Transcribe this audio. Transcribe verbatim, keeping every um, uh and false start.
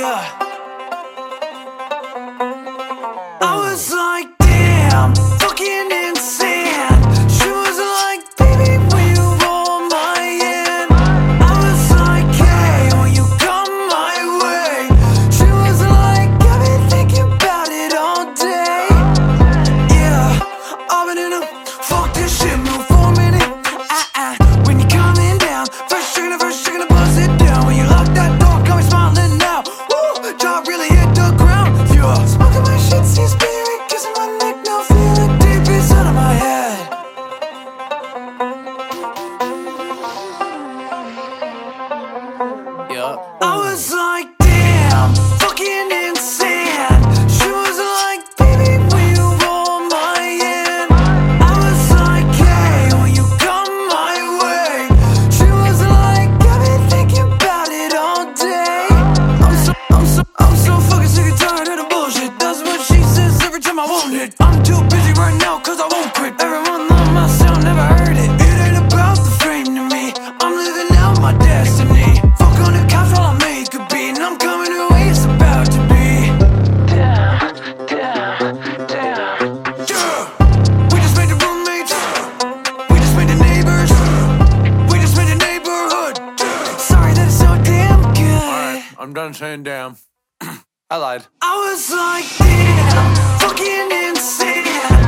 Yeah. I was like, damn, fucking insane. She was like, baby, will you hold my hand? I was like, hey, will you come my way? She was like, I've been thinking about it all day. Yeah, I've been in a fuck this shit mood for a minute. Uh-uh, when you're coming down, first you're gonna, first you're gonna buzz it down. When you lock that door, got me smiling now. Woo, jaw really hit the ground. Yeah, smoking my shit, see spirit, kissing my neck, now feel it deep inside of my head. Yeah, I was like, damn, fucking insane. She was like, baby, will you hold my hand? I was like, hey, will you come my way? She was like, I've been thinking about it all day. I'm so, I'm so, I'm so fucking sick and tired of the bullshit. That's what she says every time I want it. I'm too busy right now cause I won't quit. Everyone love my sound, never heard it. It ain't about the fame to me, I'm living out my destiny. Fuck on the couch while I make a beat, and I'm coming to where it's about to be. Damn, damn, damn. Yeah. We just made the roommates, we just made the neighbors, we just made the neighborhood. Sorry that it's so damn good. Alright, I'm done saying damn. I lied. I was like, damn, fucking insane.